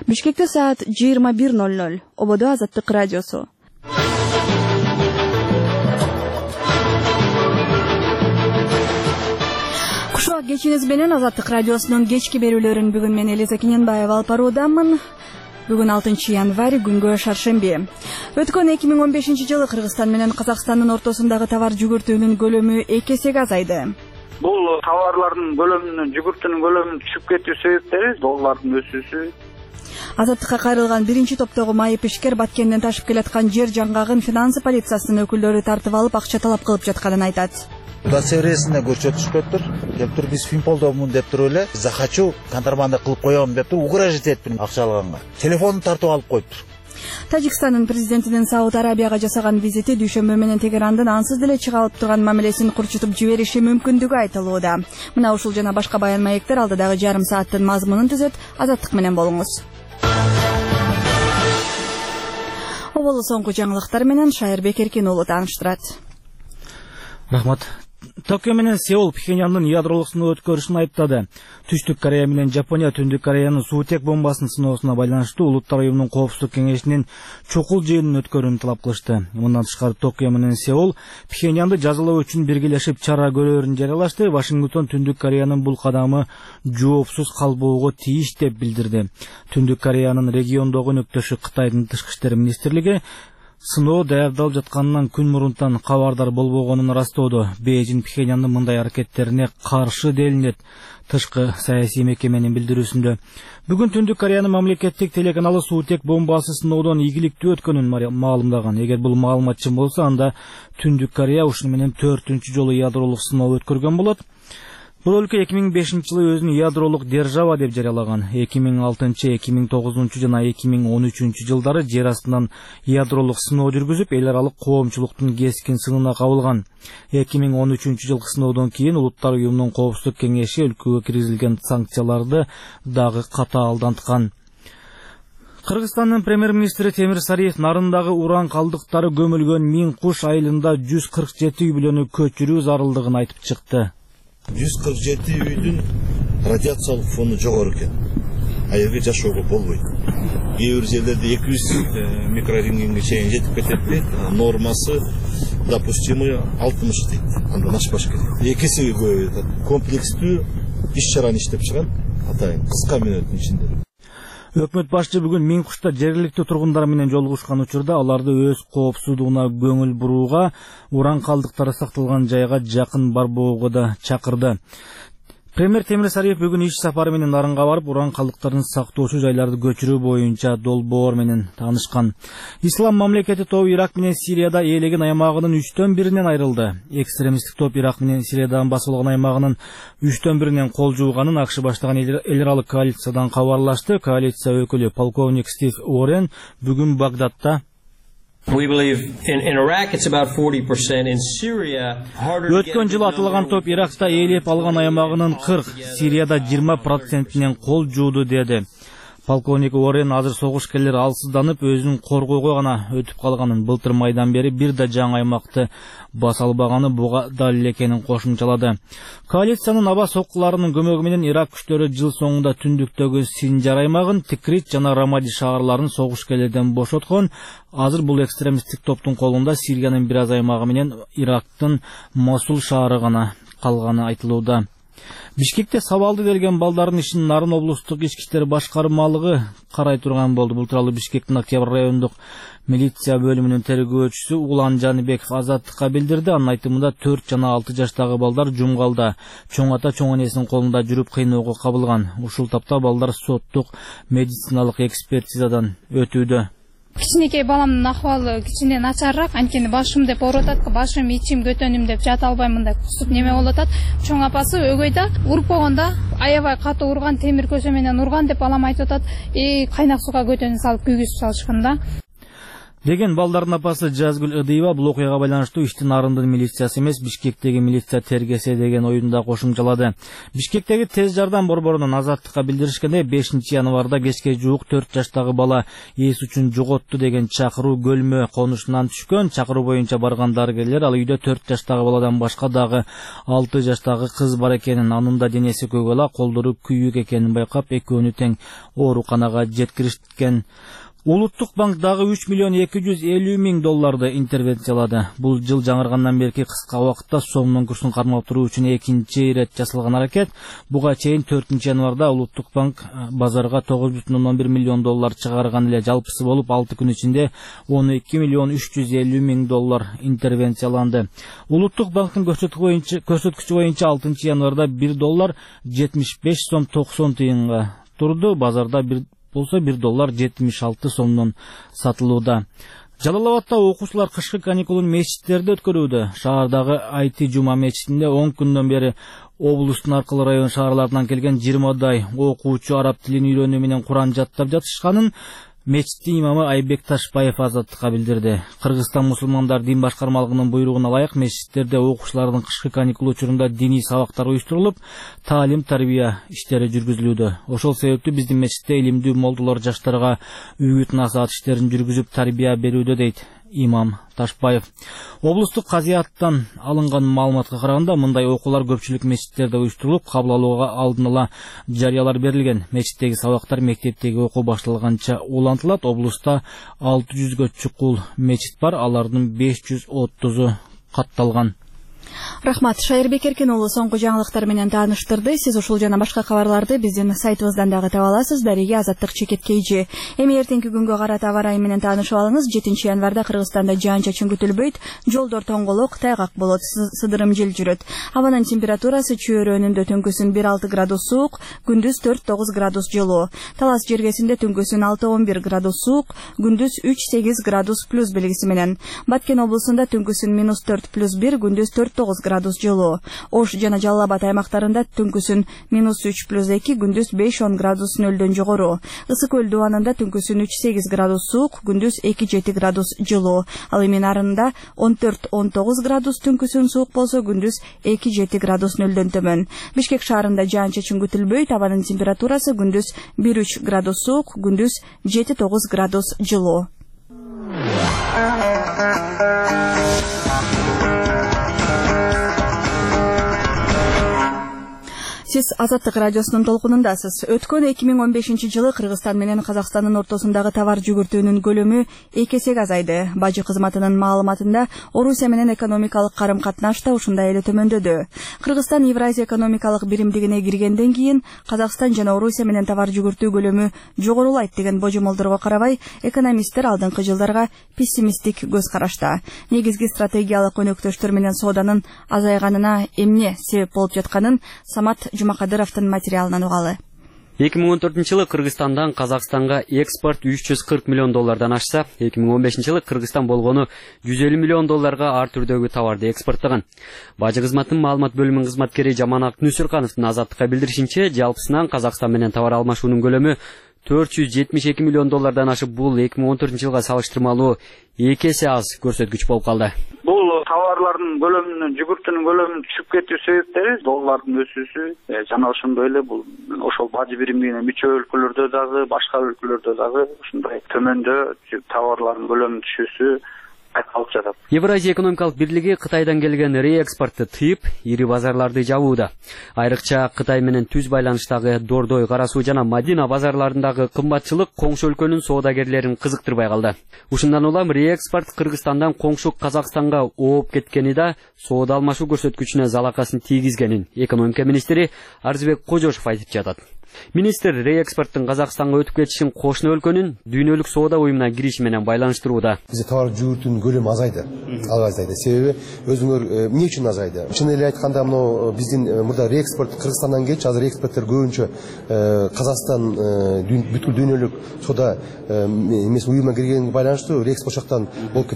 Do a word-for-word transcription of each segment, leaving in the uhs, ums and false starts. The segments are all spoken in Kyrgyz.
Бишкекте саат жыйырма бир ноль ноль. Ободо Азаттык радиосу. Кушуак кечиңиз менен Азаттык радиосунун кечки берүүлөрүн бүгүн мен Элиза Кененбаева алып баруудамын. Бүгүн алтынчы январь, күнгө шаршемби. Өткөн эки миң он бешинчи жылы Кыргызстан менен Казакстандын ортосундагы товар жүгүртүүнүн көлөмү эки эсеге азайды. Бул товарлардын көлөмүнүн, жүгүртүүнүн көлөмүнүн түшүп кетүү себептери доллардын өсүүсү. Азаттыкка кайрылган биринчи топтогу майып ишкер Баткенден ташып келаткан жер жаңгагын финансы полициясынын өкүлдөрү тартып алып акча талап кылып жатканын айтат. Удостоверениесине көрсөтүп түшүптүр. Деп тур биз финполдомун деп туруп эле захочу контрабанда кылып коём деп тур угрожать этиптир акча алганга. Телефонун тартып алып коюптур. Тажикстандын президентинин Сауд Арабияга жасаган визити дүйшөмбү менен Тегерандын ансыз деле чыга алып турган мамилесин курчутуп жибериши мүмкүндүгү айтылууда. Мына ушул жана башка баян маектер алдыдагы жарым сааттын мазмунун түзөт. Азаттык менен болуңуз. Оболу соңку жаңылыктар менен Шайырбек Эркин уулу тааныштырат. Рахмат. Токио менен Сеул Пхеньяндын ядролук сыноо өткөрүшүн айыптады. Түштүк Корея менен Жапония Түндүк Кореянын суутек бомбасын сыноосуна байланыштуу Улуттар уюмунун коопсуздук кеңешинин чукул жыйынын өткөрүүнү талап кылышты. Мындан тышкары Токио менен Сеул Пхеньянды жазалоо үчүн биргелешип чара көрөөрүн жарыялашты. Вашингтон Түндүк Кореянын бул кадамы жоопсуз калбоого тийиш деп билдирди. Түндүк Кореянын региондогу өнөктөшү Кытайдын тышкы иштер министрлиги сыноо даярдалып жатканынан күн мурунтан кабардар болбогонун ырастоодо. Бейжин Пхеньяндын мындай аракеттерине каршы делинет. Тышкы саясий мекеменин билдирүүсүндө бүгүн Түндүк Кореянын мамлекеттик телеканалы суутек бомбасы сыноодон ийгиликтүү өткөнүн маалымдаган. Эгер бул маалымат чын болсо, анда Түндүк Корея ушуну менен төртүнчү жолу ядролук сыноо өткөргөн болот. Бул өлкө эки миң бешинчи жылы өзүн ядролук держава деп жарыялаган. эки миң алтынчы, эки миң тогузунчу жана эки миң он үчүнчү жылдары жер астынан ядролук сыноо жүргүзүп, эл аралык коомчулуктун кескин сынына кабылган. эки миң он үчүнчү жылкы сыноодон кийин Улуттар уюмунун коопсуздук кеңеши өлкөгө киргизилген санкцияларды дагы катаалданткан. Кыргызстандын премьер-министри Темир Сариев нарындагы уран калдыктары көмүлгөн Миң Куш айылында жүз кырк жети үй бүлөнү көчүрүү зарылдыгын айтып чыкты. жүз кырк жети үйдүн радиациялык фону жогору экен. А жерге жашоого болбойт. Кээ бир жерлерде эки жүз микрорентгенге чейин жетип кетет дейт. Нормасы допустимый алтымыш дейт. Андан ашпаш керек. Экисиге көп комплекстүү иш чараны иштеп чыгат. Атайын кыска мүнөттүн ичинде. Өкмөт башчы бүгүн Миң Кушта жергиликтүү тургундар менен жолугушкан учурда аларды өз коопсуздугуна көңүл бурууга, уран калдыктары сакталган жайга жакын барбоого да чакырды. Премьер Темир Сариев бүгүн иш сапары менен нарынга барып, уран калдыктарын сактоочу жайларды көчүрүү боюнча долбоор менен таанышкан. Ислам мамлекети тобу Ирак менен Сирияда ээлеген аймагынын үчтөн биринен айрылды. Экстремисттик топ Ирак менен Сириядан басылган аймагынын үчтөн биринен кол жууганын АКШ баштаган эл аралык коалициядан кабарлашты. Коалиция өкүлү полковник Стив Уоррен бүгүн Багдадта Өткөн жылы атылган топ Иракта ээлеп алган аймагынын кырк, Сирияда жыйырма процентинен кол жууду деди. Полковник Уоррен азыр согушкерлер алсызданып, өзүнүн коргойго гана өтүп калганын, былтыр майдан бери бир да жаңы аймакты баса албаганы буга далил экенин кошумчалады. Коалициянын аба соккуларынын көмөгү менен Ирак күчтөрү жыл соңунда түндүктөгү Синжар аймагын, Тикрит жана Рамади шаарларын согушкерлерден бошоткон. Азыр бул экстремисттик топтун колунда Сириянын бир аз аймагы менен Ирактын Мосул шаары гана калганы айтылууда. Бишкекте сабалды берген балдардын ишин Нарын облустук ички иштер башкармалыгы карай турган болду. Бул тууралуу Бишкектин Октябрь райондук милиция бөлүмүнүн тергөөчүсү Улан Жаныбеков Азаттыкка билдирди. Анын айтымында төрт жана алты жаштагы балдар жумгалда, чоң ата чоң энесинин колунда жүрүп кыйноого кабылган. Ушул тапта балдар соттук медициналык экспертизадан өтүүдө. Кичинекей баламдын акыбалы кичине начарыраак, анткени башым деп ооруп атат, башым, ичим, көтөнүм деп жата албаймын да кусуп неме болуп атат. Чоң апасы өгөйдө уруп койгондо аябай катуу урган, темир көсө менен урган деп балам айтып атат. И кайнак сууга көтөнү салып күйгүзүп салышкан да. деген балдардын апасы Жазгүл Ыдыева бул окуяга байланыштуу ишти Нарындын милициясы эмес, Бишкектеги милиция тергесе деген оюнда кошумчалады. Бишкектеги тез жардам борборунун Азаттыкка билдиришкенде бешинчи январда кечке жуук төрт жаштагы бала эс үчүн жоготту деген чакыруу Көлмө конушунан түшкөн. Чакыруу боюнча барган дарыгерлер ал үйдө төрт жаштагы баладан башка дагы алты жаштагы кыз бар экенин, анын да денеси көгала, колдору күйүк экенин байкап, экөөнү тең ооруканага жеткиришкен. Улуттук банк дагы үч миллион эки жүз элүү миң долларды интервенциялады. Бул жыл жаңыргандан берки кыска убакытта сомдун курсун кармап туруу үчүн экинчи ирет жасалган аракет. Буга чейин төртүнчү январда Улуттук банк базарга тогуз бүтүн ондон бир миллион доллар чыгарган эле. Жалпысы болуп алты күн ичинде он эки миллион үч жүз элүү миң доллар интервенцияланды. Улуттук банктын көрсөткүчү боюнча алтынчы январда бир доллар жетимиш беш сом токсон тыйынга турду. Базарда бир болсо бир доллар жетимиш алты сомдон сатылууда. Жалал-Абадта окуучулар кышкы каникулун мечиттерде өткөрүүдө. Шаардагы Айти Жума мечитинде он күндөн бери облустун аркылуу район шаарларынан келген жыйырмадай окуучу араб тилин үйрөнүү менен Куран жаттап жатышканын мечиттин имамы Айбек Ташбаев Азаттыкка билдирди. Кыргызстан мусулмандар дин башкармалыгынын буйругуна ылайык мечиттерде окуучулардын кышкы каникул учурунда диний сабактар уюштурулуп, таалим-тарбия иштери жүргүзүлүүдө. Ошол себептүү биздин мечитте илимдүү молдолор жаштарга үгүт-насаат иштерин жүргүзүп тарбия берүүдө, дейт имам Ташбаев. Облустук казыяттан алынган маалыматка караганда мындай окуулар көпчүлүк мечиттерде уюштурулуп, кабыл алууга алдын ала жарыялар берилген. Мечиттеги сабактар мектептеги окуу башталганча улантылат. Облуста алты жүзгө чукул мечит бар, алардын беш жүз отузу катталган. Рахмат, Шайырбек Эркен уулу соңку жаңылыктар менен тааныштырды. Сиз ушул жана башка кабарларды биздин сайтыбыздан дагы таба аласыз. Дареге Азаттык Чекеткейжи. Эми эртеңки күнгө карата аба ырайы менен таанышып алыңыз. жетинчи январда Кыргызстанда жаан-чачын күтүлбөйт. Жолдор тоңголок, тайгак болот, сыдырым жел жүрөт. Абанын температурасы чөйрөнүндө түнкүсүн бир алты градус суук, күндүз төрт тогуз градус жылуу. Талас жергесинде түнкүсүн алты он бир градус суук, күндүз үч сегиз градус плюс белгиси менен. Баткен облусунда түнкүсүн минус төрт плюс бир, күндүз төрт тогуз градус жылуу. Ош жана Жалал-Абад аймактарында түнкүсүн минус үч плюс эки, күндүз беш он градус нөлдөн жогору. Ысык көл дубанында түнкүсүн үч сегиз градус суук, күндүз эки жети градус жылуу. Ал эми Нарында он төрт он тогуз градус түнкүсүн суук болсо, күндүз эки жети градус нөлдөн төмөн. Бишкек шаарында жаан-чачын күтүлбөйт. Абанын температурасы күндүз бир үч градус суук, күндүз жети тогуз градус жылуу. Сиз Азаттык радиосунун толкунундасыз. Өткөн эки миң он бешинчи жылы Кыргызстан менен Казакстандын ортосундагы товар жүгүртүүнүн көлөмү эки эсеге азайды. Бажы кызматынын маалыматында Орусия менен экономикалык карым-катнаш да ушундай эле төмөндөдү. Кыргызстан Евразия экономикалык биримдигине киргенден кийин Казакстан жана Орусия менен товар жүгүртүү көлөмү жогорулайт деген божомолдорго карабай, экономисттер алдыңкы жылдарга пессимисттик көз карашта. Негизги стратегиялык өнөктөштөр менен сооданын азайганына эмне себеп болуп жатканын Самат Жумакадыровдун материалынан угалы. эки миң он төртүнчү жылы Кыргызстандан Казакстанга экспорт үч жүз кырк миллион доллардан ашса, эки миң он бешинчи жылы Кыргызстан болгону жүз элүү миллион долларга ар түрдөгү товарды экспорттогон. Бажы кызматынын маалымат бөлүмүнүн кызматкери Жаманак Нүсүркановдун Азаттыкка билдиришинче, жалпысынан Казакстан менен товар алмашуунун көлөмү төрт жүз жетимиш эки миллион доллардан ашып, бул эки миң он төртүнчү жылга салыштырмалуу эки эсе аз көрсөткүч болуп калды. Бул товарлардын көлөмүнүн, жүгүртүүнүн көлөмүнүн түшүп кетүү себептери доллардын өсүүсү жана ошондой эле бул ошол бажы биримдигине мүчө өлкөлөрдө дагы, башка өлкөлөрдө дагы ушундай төмөндө товарлардын көлөмүнүн түшүүсү айтылып жатат. Евразия экономикалык бирлиги Кытайдан келген реэкспортты тыйып, ири базарларды жабууда. Айрыкча Кытай менен түз байланыштагы Дордой, Кара Суу жана Мадина базарларындагы кымбатчылык коңшу өлкөнүн соодагерлерин кызыктырбай калды. Ушундан улам реэкспорт Кыргызстандан коңшу Казакстанга ооп кеткени да соода алмашуу көрсөткүчүнө залакасын тийгизгенин экономика министри Арзыбек Кожошов айтып жатат. Министр реэкспорттун Казакстанга өтүп кетишин кошуна өлкөнүн дүйнөлүк соода уюмуна кириши менен байланыштырууда. Бизде товар жүгүртүүнүн көлөмү азайды. Ал азайды. Себеби өзүңөр эмне үчүн азайды? Чын эле айтканда, мына биздин мурда реэкспорт Кыргызстандан келчү, азыр экспорттор көбүнчө Казакстан бүткүл дүйнөлүк соода эмес уюмуна киргенге байланыштуу реэкспорт жактан болуп кетет.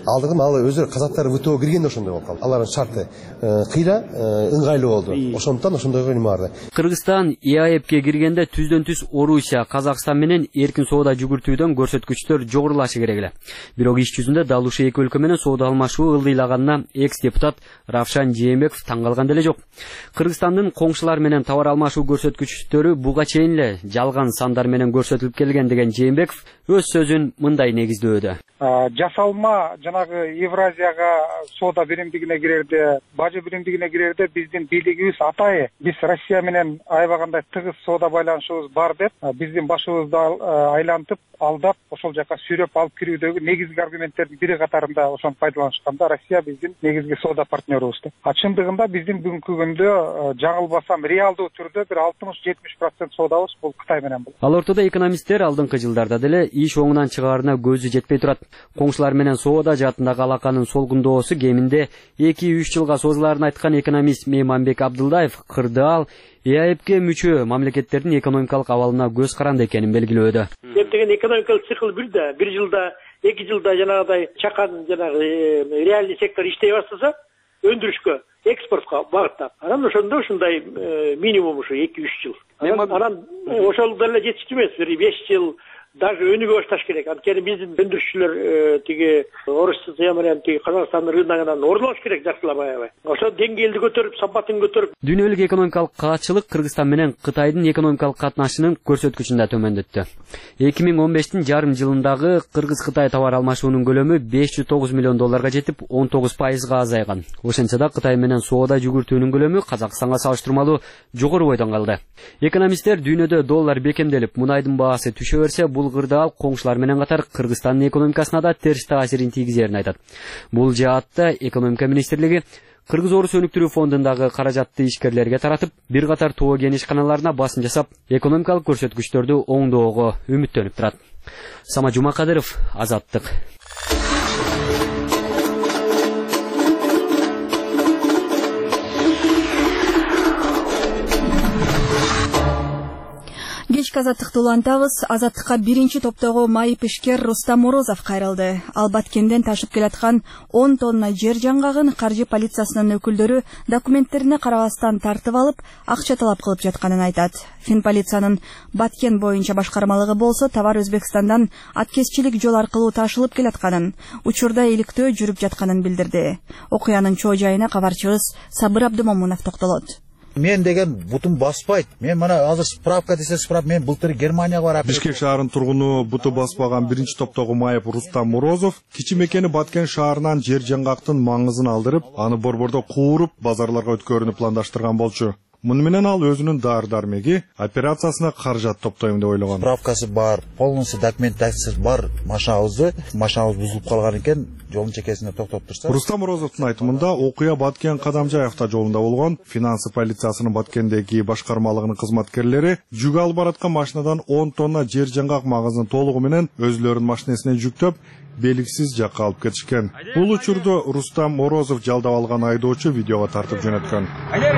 алдыгын ал өзү казактар ВТО киргенде ошондой болуп калды. Алардын шарты кыйла ыңгайлуу болду. Ошондуктан ошондойго неме барды. Кыргызстан И А Эпке киргенде түздөн түз Орусия, Казакстан менен эркин соода жүгүртүүдөн көрсөткүчтөр жогорулашы керек эле. Бирок иш жүзүндө дал ушул эки өлкө менен соода алмашуу ылдыйлаганына экс-депутат Равшан Жээнбеков таң калган деле жок. Кыргызстандын коңшулар менен товар алмашуу көрсөткүчтөрү буга чейин эле жалган сандар менен көрсөтүлүп келген деген Жээнбеков өз сөзүн мындай негиздөөдө. Жасалма жанагы Евразияга соода биримдигине кирерде, бажы биримдигине кирерде биздин бийлигибиз атайы биз Россия менен аябагандай тыгыз соода байланышыбыз бар деп, биздин башыбызды айлантып, алдап, ошол жака сүйрөп алып кирүүдөгү негизги аргументтердин бири катарында ошону пайдаланышканда Россия биздин негизги соода партнерубуз. А чындыгында биздин бүгүнкү күндө жаңылбасам реалдуу түрдө бир алтымыш жетимиш процент соодабыз бул Кытай менен болот. Ал ортодо экономисттер алдыңкы жылдарда деле иш оңунан чыгаарына көзү жетпей турат. Коңшулар менен соода жаатындагы алаканын солгундоосу кеминде эки үч жылга созуларын айткан экономист Мейманбек Абдылдаев кырдаал И А Эпке мүчө мамлекеттердин экономикалык абалына көз каранды экенин белгилөөдө. Эптеген экономикалык цикл бирде, бир жылда, эки жылда жанагыдай чакан жанагы реальный сектор иштей баштаса, өндүрүшкө, экспортко багыттап. Анан ошондо ушундай минимум ушу эки үч жыл. Анан ошол деле жетиштүү эмес, беш жыл даже өнүгө башташ керек. Анткени биздин өндүрүшчүлөр тиги Орусия менен тиги Казакстандын рыногунан ордулаш керек жакшылап аябай. Ошо деңгээлди көтөрүп, сапатын көтөрүп. Дүйнөлүк экономикалык каатчылык Кыргызстан менен Кытайдын экономикалык катнашынын көрсөткүчүн да төмөндөттү. эки миң он бештин жарым жылындагы Кыргыз-Кытай товар алмашуунун көлөмү беш жүз тогуз миллион долларга жетип, он тогуз пайызга азайган. Ошентсе да Кытай менен соода жүгүртүүнүн көлөмү Казакстанга салыштырмалуу жогору бойдон калды. Экономисттер дүйнөдө доллар бекемделип, мунайдын баасы түшө берсе, бул кырдаал коңшулар менен катар Кыргызстандын экономикасына да терс таасирин тийгизерин айтат. Бул жаатта экономика министрлиги Кыргыз-Орус өнүктүрүү фондундагы каражатты ишкерлерге таратып, бир катар тоо кенишканаларына басым жасап, экономикалык көрсөткүчтөрдү оңдоого үмүттөнүп турат. Сама Жумакадыров, Азаттык. Кечки азаттыкты улантабыз. Азаттыкка биринчи топтогу майып ишкер Рустам Морозов кайрылды. Ал Баткенден ташып келаткан он тонна жер жаңгагын каржы полициясынын өкүлдөрү документтерине карабастан тартып алып, акча талап кылып жатканын айтат. Финполициянын Баткен боюнча башкармалыгы болсо товар Өзбекстандан аткезчилик жол аркылуу ташылып келатканын, учурда иликтөө жүрүп жатканын билдирди. Окуянын чоо жайына кабарчыбыз Сабыр Абдымомунов токтолот. Мен деген бутум баспайт. Мен мына азыр справка десе справка, мен былтыр Германияга барып. Бишкек шаарынын тургуну буту баспаган биринчи топтогу майып Рустам Морозов кичи мекени Баткен шаарынан жер жаңгактын маңызын алдырып, аны борбордо кууруп, базарларга өткөрүүнү пландаштырган болчу. Муну менен ал өзүнүн даар-дармеги операциясына каражат топтойм деп ойлогон. Справкасы бар, полностью документациясы бар машинабызды, машинабыз бузулуп калган экен, жолдун чекесинде токтоп турса. Рустам Морозовдун айтымында окуя Баткен Кадамжаев жолунда болгон. Финансы полициясынын Баткендеги башкармалыгынын кызматкерлери жүк алып бараткан машинадан он тонна жер жаңгак магазын толугу менен өзүлөрүнүн машинесине жүктөп, белгисиз жакка алып кетишкен. Бул учурду Рустам Морозов жалдап алган айдоочу видеого тартып жөнөткөн.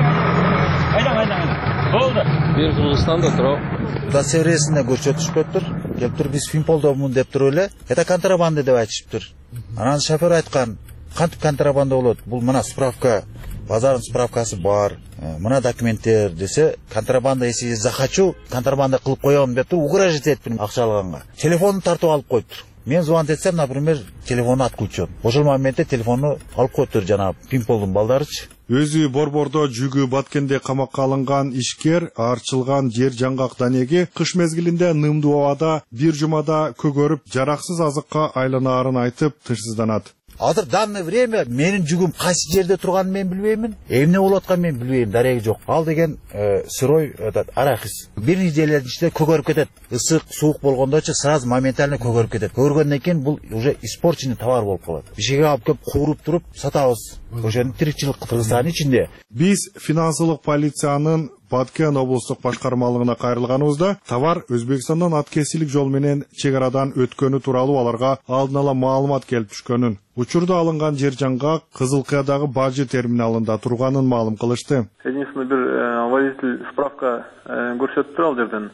Болду. Бир Кыргызстанда туруп. Удостоверениесине көрсөтүшпөп тур. Келип тур, биз финполдомун деп туруп эле, это контрабанда деп айтышыптыр. Анан шофер айткан, кантип контрабанда болот? Бул мына справка, базардын справкасы бар. Мына документтер десе, контрабанда если захочу, контрабанда кылып коём деп тур, угрожать этип акча алганга. Телефонун тартып алып коюптур. Мен звонить этсем, например, телефону отключен. Ошол моментте телефону алып коюптур жана пинполдун балдарычы. Өзү борбордо жүгү Баткенде камакка алынган ишкер арчылган жер жаңгак данеги кыш мезгилинде нымдуу абада бир жумада көгөрүп, жараксыз азыкка айланаарын айтып тынчсызданат. Азыр данное время менин жүгүм кайсы жерде турганын мен билбеймин, эмне болуп атканын мен билбейм, дареги жок. Ал деген э, сырой этот арахис. Бир неделенин ичинде көгөрүп кетет. Ысык, суук болгондочу сразу моментально көгөрүп кетет. Көгөргөндөн кийин бул уже испорченный товар болуп калат. Бишкекке алып келип кууруп туруп сатабыз. Ошонун тиричилик Кыргызстандын ичинде. Биз финансылык полициянын Баткен облустук башкармалыгына кайрылганыбызда товар Өзбекстандан аткезчилик жол менен чек арадан өткөнү тууралуу аларга алдын ала маалымат келип түшкөнүн. Учурда алынган жер жаңгак Кызылкыядагы бажы терминалында турганын маалым кылышты. Единственный бир водитель справка көрсөтүп тур ал жерден.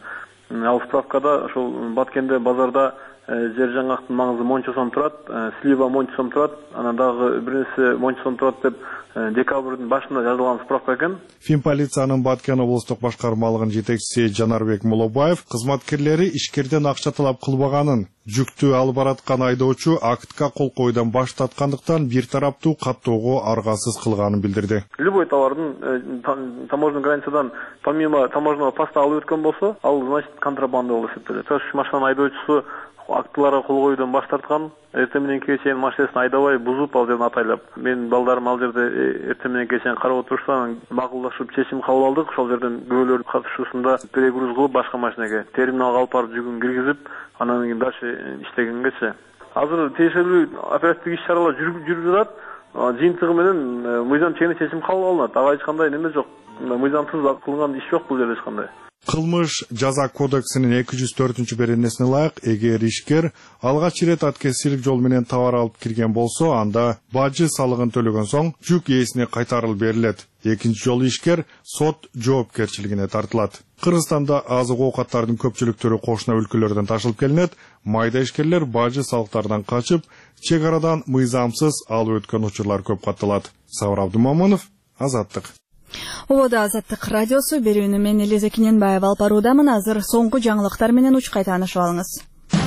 Ал справкада ошол Баткенде базарда жер жаңгактын маңызы монча сом турат, слива монча сом турат, анан дагы бир нерсе монча сом турат деп декабрдын башында жазылган справка экен. Финполициянын Баткен облустук башкармалыгынын жетекчиси Жанарбек Мулобаев кызматкерлери ишкерден акча талап кылбаганын, жүктү алып бараткан айдоочу актка кол койуудан баш тарткандыктан бир тараптуу каттоого аргасыз кылганын билдирди. Любой товардын таможенный границадан помимо таможенного поста алып өткөн болсо, ал значит контрабанда болуп эсептелет. Ошол машинанын айдоочусу актыларга кол коюудан баш тарткан, эртең мененки чейин машинасын айдабай бузуп ал жерден атайлап. Менин балдарым ал жерде эртең мененки чейин карап отурушта макулдашып чечим кабыл алдык. Ошол жерден күбөлөр катышуусунда перегруз кылып башка машинага терминалга алып барып жүгүн киргизип, анан кийин дальше иштегенгечи. Азыр тиешелүү оперативдик иш-чаралар жүрүп жатат. Жыйынтыгы менен мыйзам чегинде чечим кабыл алынат. Ага эч кандай неме жок. Мыйзамсыз кылынган иш жок бул жерде эч кандай. Кылмыш жаза кодексинин эки жүз төртүнчү беренесине ылайык, эгер ишкер алгач ирет аткезчилик жол менен товар алып кирген болсо, анда бажы салыгын төлөгөн соң жүк ээсине кайтарылып берилет. Экинчи жолу ишкер сот жоопкерчилигине тартылат. Кыргызстанда азык оокаттардын көпчүлүктөрү кошуна өлкөлөрдөн ташылып келинет. Майда ишкерлер бажы салыктардан качып, чек арадан мыйзамсыз алып өткөн учурлар көп катталат. Сабыр Абдумамунов, Азаттык. Обода Азаттык радиосу берүүнү мен Элиза Кененбаева алып баруудамын. Азыр соңку жаңылыктар менен учкай таанышып алыңыз.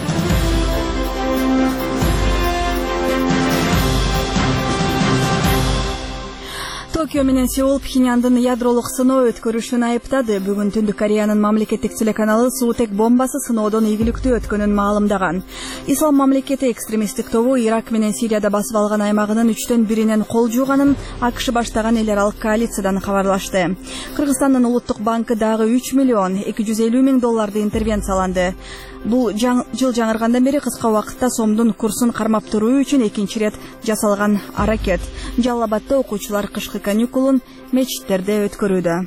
Токио менен Сеул Пхеньяндын ядролук сыноо өткөрүшүн айыптады. Бүгүн Түндүк Кореянын мамлекеттик телеканалы суутек бомбасы сыноодон ийгиликтүү өткөнүн маалымдаган. Ислам мамлекети экстремисттик тобу Ирак менен Сирияда басып алган аймагынын үчтөн биринен кол жууганын АКШ баштаган эл аралык коалициядан кабарлашты. Кыргызстандын улуттук банкы дагы үч миллион эки жүз элүү миң долларды интервенцияланды. Бул жыл жаңыргандан бери кыска убакытта сомдун курсун кармап туруу үчүн экинчи рет жасалган аракет. Жалал Абадда окуучулар кышкы каникулун мечиттерде өткөрүүдө.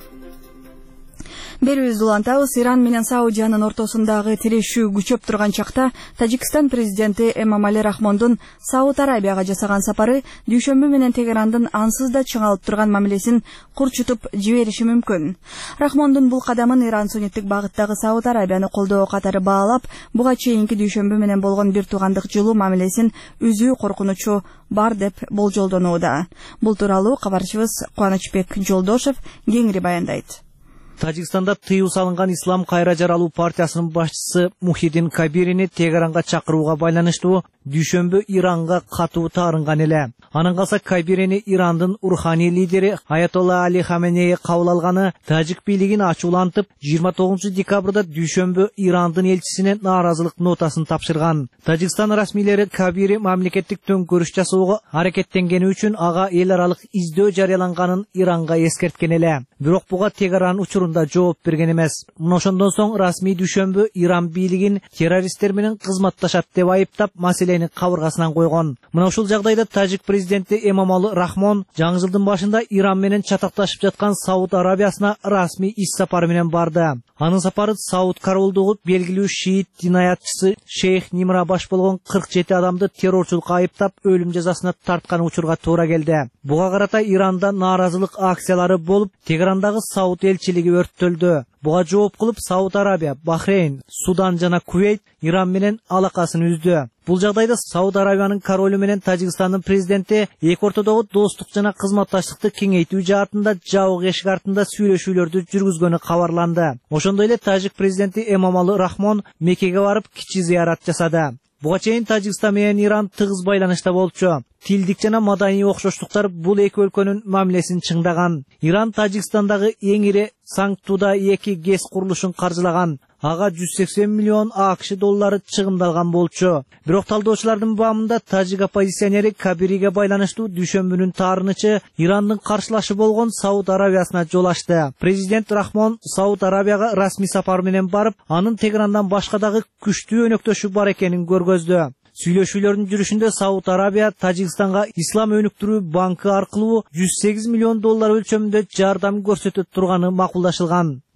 Берүүбүздү улантабыз. Иран менен Саудиянын ортосундагы тирешүү күчөп турган чакта Тажикстан президенти Эмомали Рахмондун Сауд Арабияга жасаган сапары дүйшөмбү менен Тегерандын ансыз да чыңалып турган мамилесин курчутуп жибериши мүмкүн. Рахмондун бул кадамын Иран сунниттик багыттагы Сауд Арабияны колдоо катары баалап, буга чейинки дүйшөмбү менен болгон бир туугандык жылуу мамилесин үзүү коркунучу бар деп болжолдонууда. Бул тууралуу кабарчыбыз Кубанычбек Жолдошев кеңири баяндайт. Тажикстанда тыюу салынган Ислам кайра жаралуу партиясынын башчысы Мухиддин Кабирини Тегеранга чакырууга байланыштуу дүйшөмбү Иранга катуу таарынган эле. Анын калса Кабирини Ирандын руханий лидери Аятолла Али Хаменеи кабыл алганы тажик бийлигин ачуулантып, жыйырма тогузунчу декабрда дүйшөмбү Ирандын элчисине нааразылык нотасын тапшырган. Тажикстан расмийлери Кабири мамлекеттик төңкөрүш жасоого аракеттенгени үчүн ага эл аралык издөө жарыяланганын Иранга эскерткен эле. Бирок буга Тегеран учурунда жооп берген эмес. Мына ошондон соң расмий дүйшөмбү Иран бийлигин террористтер менен кызматташат деп айыптап, маселени кабыргасынан койгон. Мына ушул жагдайда тажик президенти Эмомали Рахмон жаңы жылдын башында Иран менен чатакташып жаткан Сауд Арабиясына расмий иш сапары менен барды. Анын сапары Сауд королдугу белгилүү шиит динаятчысы Шейх Нимра баш болгон кырк жети адамды террорчулукка айыптап, өлүм жазасына тарткан учурга туура келди. Буга карата Иранда нааразылык акциялары болуп, Тегерандагы Сауд элчилиги өрттөлдү. Буга жооп кылып Сауд Арабия, Бахрейн, Судан жана Кувейт Иран менен алакасын үздү. Бул жагдайда Сауд Арабиянын королу менен Тажикстандын президенти эки ортодогу достук жана кызматташтыкты кеңейтүү жаатында жабык эшик артында сүйлөшүүлөрдү жүргүзгөнү кабарланды. Ошондой эле тажик президенти Эмомали Рахмон Меккеге барып кичи зыярат жасады. Буга чейин Тажикстан менен Иран тыгыз байланышта болчу. Тилдик жана маданий окшоштуктар бул эки өлкөнүн мамилесин чыңдаган. Иран Тажикстандагы эң ири Санктуда эки ГЭС курулушун каржылаган. Ага жүз сексен миллион АКШ доллары чыгымдалган болчу. Бирок талдоочулардын баамында тажик оппозиционери Кабириге байланыштуу дүйшөмбүнүн таарынычы Ирандын каршылашы болгон Сауд Арабиясына жол ачты. Президент Рахмон Сауд Арабияга расмий сапар менен барып, анын Тегерандан башка дагы күчтүү өнөктөшү бар экенин көргөздү. Сүйлөшүүлөрдүн жүрүшүндө Сауд Арабия Тажикстанга Ислам өнүктүрүү банкы аркылуу жүз сегиз миллион доллар өлчөмүндө жардам көрсөтө турганы макулдашылган.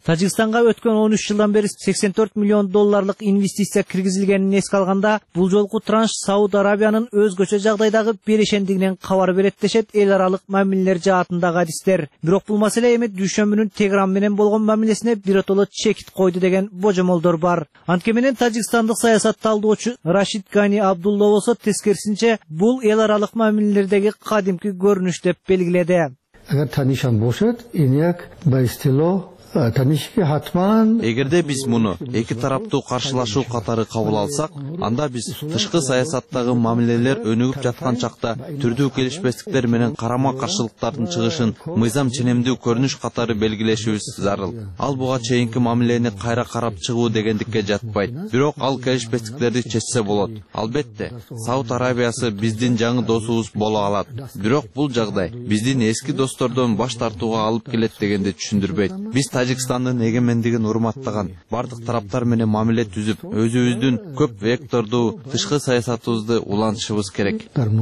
Тажикстанга өткөн он үч жылдан бери сексен төрт миллион долларлык инвестиция киргизилгенин эске алганда, бул жолку транш Сауд Арабиянын өзгөчө жагдайдагы берешендигинен кабар берет дешет эл аралык мамилелер жаатындагы адистер. Бирок бул маселе эми дүйшөмбүнүн Тегран менен болгон мамилесине биротоло чекит койду деген божомолдор бар. Анткени менен тажикстандык саясат талдоочу Рашид Гани Абдулла болсо тескерисинче бул эл аралык мамилелердеги кадимки көрүнүш деп белгиледи. Agar tanisham bo'lsa, enak ba istilo Эгерде биз муну эки тараптуу каршылашуу катары кабыл алсак, анда биз тышкы саясаттагы мамилелер өнүгүп жаткан чакта түрдүү келишпестиктер менен карама-каршылыктардын чыгышын мыйзам ченемдүү көрүнүш катары белгилешибиз зарыл. Ал буга чейинки мамилени кайра карап чыгуу дегендикке жатпайт. Бирок ал келишпестиктерди чечсе болот. Албетте, Сауд Арабиясы биздин жаңы досубуз боло алат. Бирок бул жагдай биздин эски достордон баш тартууга алып келет дегенди түшүндүрбөйт. Биз Тажикстандын эгемендигин урматтаган, бардык тараптар менен мамиле түзүп, өзүбүздүн көп вектордуу тышкы саясатыбызды улантышыбыз керек.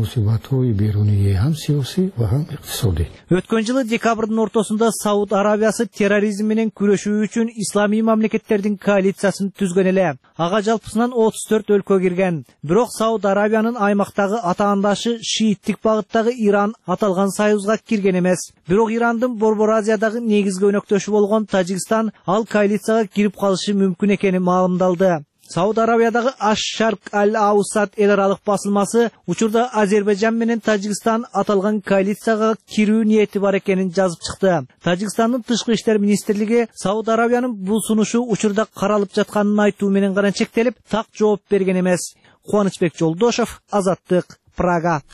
Өткөн жылы декабрдын ортосунда Сауд Арабиясы терроризм менен күрөшүү үчүн исламий мамлекеттердин коалициясын түзгөн эле. Ага жалпысынан отуз төрт өлкө кирген. Бирок Сауд Арабиянын аймактагы атаандашы шииттик багыттагы Иран аталган союзга кирген эмес. Бирок Ирандын Борбор Азиядагы негизги өнөктөшү болгон Тажикстан ал коалицияга кирип калышы мүмкүн экени маалымдалды. Сауд Арабиядагы Аш-Шарк Аль-Аусат эл аралык басылмасы учурда Азербайжан менен Тажикстан аталган коалицияга кирүү ниети бар экенин жазып чыкты. Тажикстандын тышкы иштер министрлиги Сауд Арабиянын бул сунушу учурда каралып жатканын айтуу менен гана чектелип, так жооп берген эмес. Кубанычбек Жолдошов, Азаттык, Прага.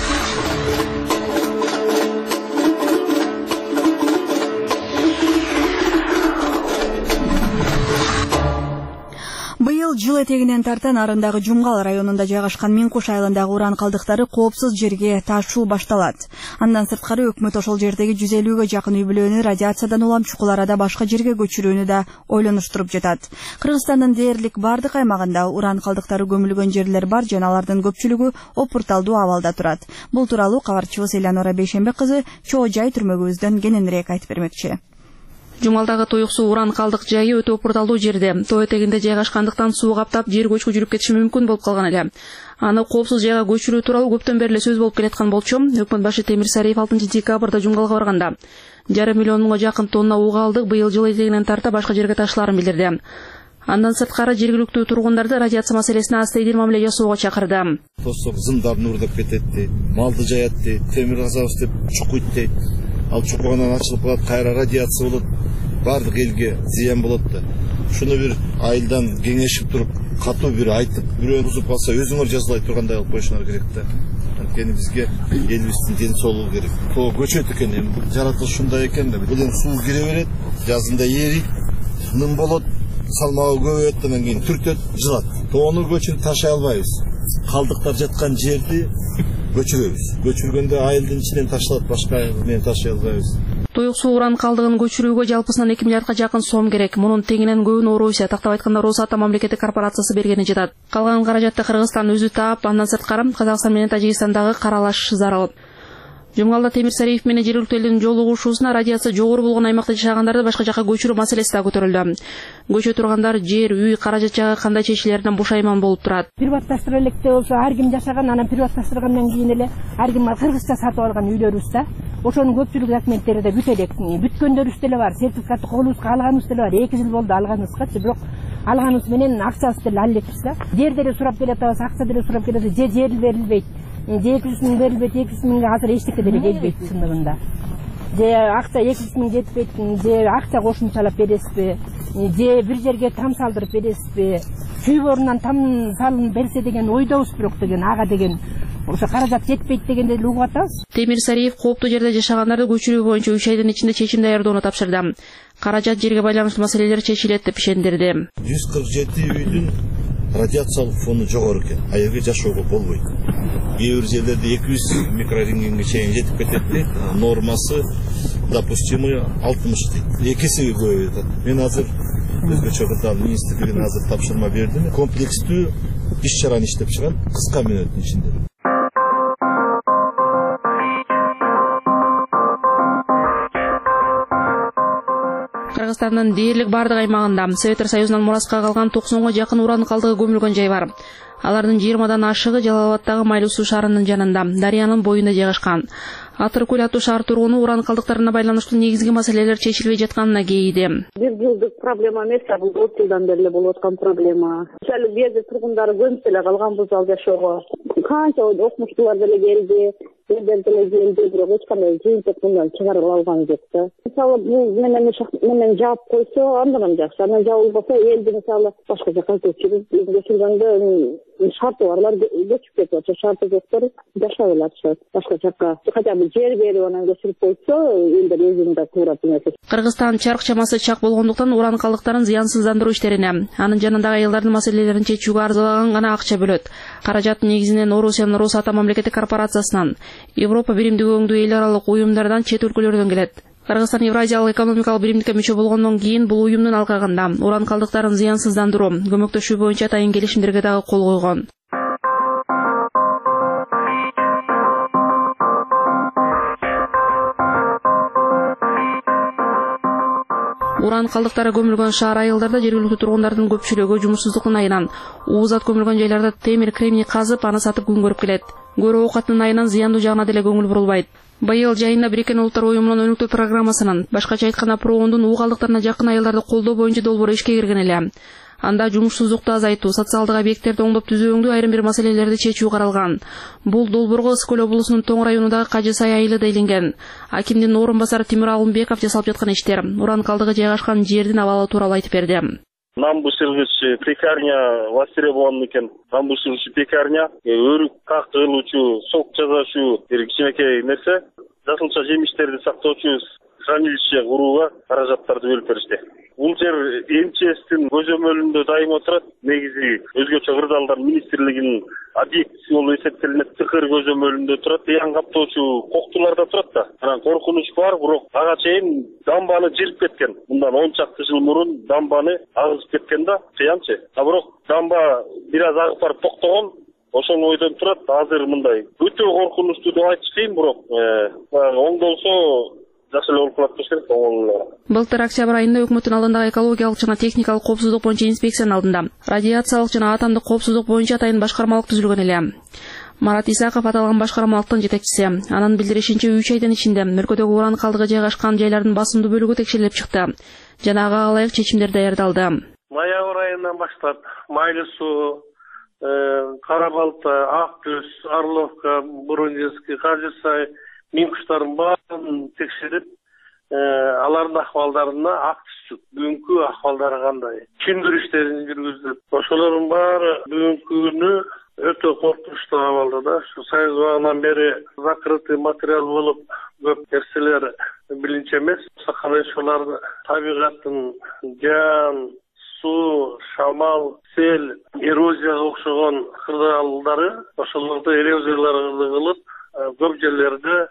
Быйыл жыл этегинен тарта Нарындагы Жумгал районунда жайгашкан Минкуш айылындагы уран калдыктары коопсуз жерге ташуу башталат. Андан сырткары өкмөт ошол жердеги жүз элүүгө жакын үй бүлөнү радиациядан улам чукул арада башка жерге көчүрүүнү да ойлонуштуруп жатат. Кыргызстандын дээрлик бардык аймагында уран калдыктары көмүлгөн жерлер бар жана алардын көпчүлүгү опурталдуу абалда турат. Бул тууралуу кабарчыбыз Элянора Бейшембек кызы Чоо Жай түрмөгүбүздөн кененирээк айтып бермекчи. Жумгалдагы Туюксуу уран калдык жайы өтө опурталдуу жерде. Тоо этегинде жайгашкандыктан суу каптап, жер көчкү жүрүп кетиши мүмкүн болуп калган эле. Аны коопсуз жайга көчүрүү тууралуу көптөн бери эле сөз болуп келаткан болчу. Өкмөт башы Темир Сариев алтынчы декабрда Жумгалга барганда жарым миллионго жакын тонна уу калдык быйыл жыл этегинен тарта башка жерге ташлаарын билдирди. Андан сырткары жергиликтүү тургундарды радиация маселесине астайдыр мамиле жасоого чакырды. Тосок зымдарын уурдап кетет дейт, малды жаят дейт, темир казабыз деп чукуйт дейт. Ал чукугандан ачылып калат, кайра радиация болот, бардык элге зыян болот да. Шуну бир айылдан кеңешип туруп, катуу бир айтып, бирөө бузуп калса өзүңөр жазалай тургандай кылып коюшуңар керек да. Анткени бизге элибиздин ден соолугу керек. Тоо көчөт экен, эми жаратылыш ушундай экен да. Бул эми суу кире берет, жазында эрийт, ным болот, салмагы көбөйөт, анан кийин түртөт, жылат. Тоону көчүрүп ташай албайбыз. Калдыктар жаткан жерди көчүрөбүз. Көчүргөндө айылдын ичинен ташталат, башка айыл менен ташай албайбыз. Туюксуу уран калдыгын көчүрүүгө жалпысынан эки миллиардга жакын сом керек. Мунун теңинен көбүн Орусия, тактап айтканда Росата мамлекеттик корпорациясы бергени жатат. Калган каражатты Кыргызстан өзү таап, андан сырткары Казакстан менен Тажикстандагы каралаш зарыл. Жумгалда Темир Сариев менен жергиликтүү элдин жолугушуусуна радиация жогору болгон аймакта жашагандарды башка жакка көчүрүү маселеси да көтөрүлдү. Көчө тургандар жер, үй, каражат жагы кандай чечилеринен бушайман болуп турат. Приватташтыра электе болсо, ар ким жашаган, анан приватташтыргандан кийин эле ар ким кыргызча сатып алган үйлөрүбүз да. Ошонун көпчүлүк документтери да бүт элек. Бүткөндөрүбүз деле бар, сертификатты колубузга алганыбыз деле бар. эки жыл болду алганыбызга, бирок алганыбыз менен акчабызды деле алып элекпиз да. Жер деле сурап келатабыз, акча деле сурап келатабыз, же жер берилбейт. эки жүз миң берилбейт, эки жүз миңге азыр эчтеке деле келбейт чындыгында. Же акча эки жүз миң жетпейт, же акча кошумчалап бересизби, же бир жерге там салдырып бересизби, чүй-борунан там салын берсе деген ойдобуз, бирок деген ага деген ошо каражат жетпейт дегенде эле угуп атабыз. Темир Сариев кооптуу жерде жашагандарды көчүрүү боюнча үч айдын ичинде чечим даярдоону тапшырды. Каражат жерге байланыштуу маселелер чечилет деп ишендирди. жүз кырк жети үйдүн радиациялык фону жогору экен, а жерге жашоого болбойт. Кээ бир жерлерде эки жүз микрорентгенге чейин жетип кетет дейт, нормасы допустимый алтымыш дейт. Экиси көбөйүп атат. Мен азыр өзгөчө кырдаал министрлигине азыр тапшырма бердим. Комплекстүү иш чараны иштеп чыгат кыска мүнөттүн ичинде. Кыргызстандын дээрлик бардык аймагында Советтер Союзунан мураска калган токсонго жакын уран калдыгы көмүлгөн жай бар. Алардын жыйырмадан ашыгы Жалал Абаддагы Майлуу суу шаарынын жанында, дарыянын боюнда жайгашкан. Атыркөл аттуу шаар тургуну уран калдыктарына байланыштуу негизги маселелер чечилбей жатканына кейиди. Бир жылдык проблема эмес, бул отуз жылдан бери болуп аткан проблема. Ошол бу жерде тургундары көмүп эле калган бул жал жашоого. Канча окумуштуулар деле келди, элдер деле келди, бирок эч кандай жыйынтык мындан чыгарып алган жок да. Мисалы бул менен менен жаап койсо андан жакшы, анан жабылбаса элди мисалы башка жака көчүрүп, көчүргөндө шарты барлар көчүп кетип атышат, шарты жоктор жашап эле атышат. Башка жака хотя бы жер берип анан көчүрүп койсо, элдер өзүнүн да туура түнөсөт. Кыргызстан чарк чамасы чак болгондуктан уран калдыктарын зыянсыздандыруу иштерине, анын жанындагы аялдардын маселелерин чечүүгө арзалаган гана акча бөлөт. Каражат негизинен Орусиянын Росатом мамлекеттик корпорациясынан, Европа биримдик өңдүү эл аралык уюмдардан, чет өлкөлөрдөн келет. Кыргызстан Евразиялык экономикалык биримдикке мүчө болгондон кийин бул уюмдун алкагында уран калдыктарын зыянсыздандыруу, көмөктөшүү боюнча атайын келишимдерге дагы кол койгон. Уран калдыктары көмүлгөн шаар айылдарда жергиликтүү тургундардын көпчүлүгү жумушсуздуктун айынан уузат көмүлгөн жайларда темир, кремний казып, аны сатып күн көрүп келет. Көрө оокаттын айынан зыяндуу жагына деле көңүл бурулбайт. Быйыл жайында Бириккен Улуттар уюмунун өнүктүү программасынын, башкача айтканда проондун уу калдыктарына жакын айылдарды колдоо боюнча долбоору ишке кирген эле. Анда жумушсуздукту азайтуу, социалдык объекттерди оңдоп түзүүңдүү айрым бир маселелерди чечүү каралган. Бул долбоорго Ысык көл облусунун Тоң районундагы Кажы Сай айылы да илинген. Акимдин орун басары Тимир Алымбеков жасалып жаткан иштер уран калдыгы жайгашкан жердин абалы тууралуу айтып берди. Нам бы сыргыч пекарня востребован экен. Нам бы сыргыч пекарня, өрүк как кылуучу, сок жасаучу кичинекей нерсе, жасылча жемиштерди сактоочу хранилище курууга каражаттарды бөлүп беришти. Бул жер МЧСтин көзөмөлүндө дайым отурат. Негизи өзгөчө Кырдаалдар министрлигинин объектиси болуп эсептелинет. Тыкыр көзөмөлүндө турат. Ян каптоочу коктуларда турат да. Анан коркунуч бар, бирок ага чейин дамбаны жирип кеткен. Мындан он чакты жыл мурун дамбаны агызып кеткен да, кыянчы. А бирок дамба бир аз агып барып токтогон. Ошол ойдон турат. Азыр мындай өтө коркунучтуу деп айтыш кыйын, бирок оңдолсо жакшы эле болуп калат болуш керек. Былтыр октябрь айында өкмөттүн алдындагы экологиялык жана техникалык коопсуздук боюнча инспекциянын алдында радиациялык жана атомдук коопсуздук боюнча атайын башкармалык түзүлгөн эле. Марат Исаков аталган башкармалыктын жетекчиси. Анын билдиришинче үч айдын ичинде өлкөдөгү уран калдыгы жайгашкан жайлардын басымдуу бөлүгү текшерилип чыкты. Жана ага ылайык чечимдер даярдалды. Ноябрь айынан баштап Майлуу суу, Кара Балта, Ак Түз, Орловка, Бурундинский, Кажы Сай мин-куштардын баарын текшерип, алардын акыбалдарына ак түстүк. Бүгүнкү акыбалдары кандай? Түшүндүрүү иштерин жүргүздүк. Ошолордун баары бүгүнкү күнү өтө коркунучтуу абалда да. Ушу Союз убагынан бери закрытый материал болуп, көп нерселер билинче эмес. Сакалешолар табигаттын жан, суу, шамал, сел, эрозияга окшогон кырдаалдары, ошолорду эрозияларды кылып, көп жерлерде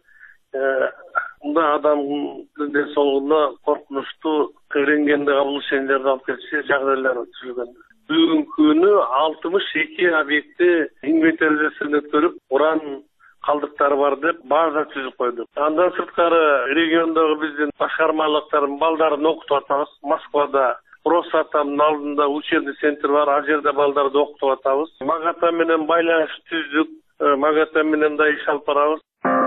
мында адамдын ден соолугуна коркунучтуу кыйрынгенде кабыл ишендерди алып келиши жагдайлар түзүлгөн. Бүгүнкү күнү алтымыш эки объекти инвентаризациядан өткөрүп, уран калдыктары бар деп база түзүп койдук. Андан сырткары региондогу биздин башкармалыктардын балдарын окутуп атабыз. Москвада Росатомдун алдында учебный центр бар, ал жерде балдарды окутуп атабыз. Магата менен байланыш түздүк, Магата менен да иш алып барабыз.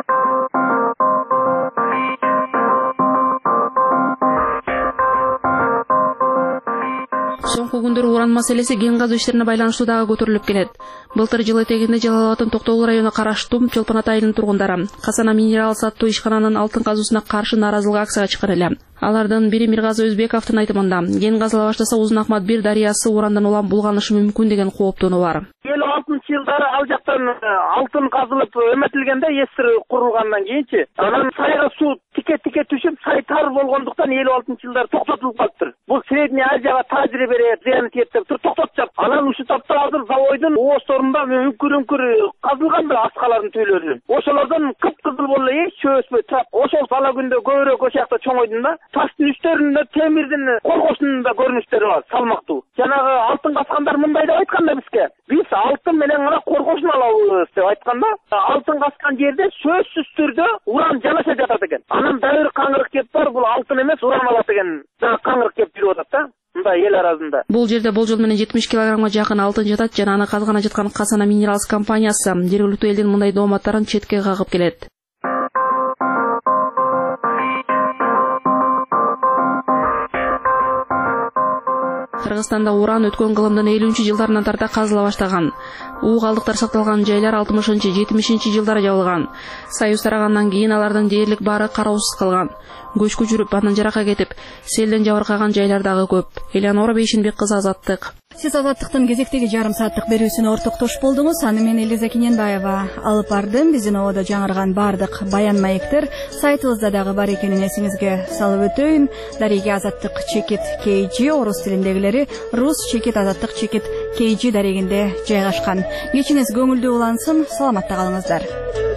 Соңку күндөрү уран маселеси кен казуу иштерине байланыштуу дагы көтөрүлүп келет. Былтыр жыл этегинде Жалал Абаддын Токтогул району караштуу Чолпон Ата айылынын тургундары Касана минерал саттуу ишкананын алтын казуусуна каршы нааразылык акцияга чыккан эле. Алардын бири Миргазы Өзбековдун айтымында, кен казыла баштаса Узун Акмат бир дарыясы урандан улам булганышы мүмкүн деген кооптонуу бар. элүү алтынчы жылдары ал жактан алтын казылып эметилгенде эстир курулгандан кийинчи анан сайга суу тике-тике түшүп, сай тар болгондуктан элүү алтынчы жылдары токтотулуп калыптыр. Бул Средний Азияга таажирибе берет, зыян тиет деп туруп токтотуп. Анан ушул тапта азыр заводдун оосторунда үңкүр-үңкүр казылган да аскалардын түйлөрү. Ошолордон кып-кызыл болуп эч өспөй турат. Ошол сала күндө көбүрөөк ошол жакта чоңойдун да. Таштын үстөрүндө темирдин коргосунун да көрүнүштөрү бар, салмактуу. Жанагы алтын каскандар мындай деп айткан да бизге. Биз алтын менен гана коргосун алабыз деп айтканда, алтын каскан жерде сөзсүз түрдө уран жанаша жатат экен. Анан анан дагы бир каңгырык кеп бар, бул алтын эмес, уран алат деген дагы каңгырык кеп жүрүп атат да. Мындай эл арасында. Бул жерде болжол менен жетимиш килограммга жакын алтын жатат жана аны казгана жаткан Касана Minerals компаниясы жергиликтүү элдин мындай дооматтарын четке кагып келет. Кыргызстанда уран өткөн кылымдын элүүнчү жылдарынан тарта казыла баштаган. У калдыктар сакталган жайлар алтымышынчы жетимишинчи жылдары жабылган. Союз тарагандан кийин алардын дээрлик баары кароосуз калган. Көчкү жүрүп, андан жарака кетип, селден жабыркаган жайлар дагы көп. Элеонора Бейшинбек кызы, Азаттык. Сиз Азаттыктын кезектеги жарым сааттык берүүсүнө ортоктош болдуңуз. Аны мен Элиза Кененбаева алып бардым. Биздин ободо жаңырган бардык баян маектер сайтыбызда дагы бар экенин эсиңизге салып өтөйүн. Дареги Азаттык чекит кей джи, орус тилиндегилери рус чекит Азаттык чекит кей джи дарегинде жайгашкан. Кечиңиз көңүлдүү улансын. Саламатта калыңыздар.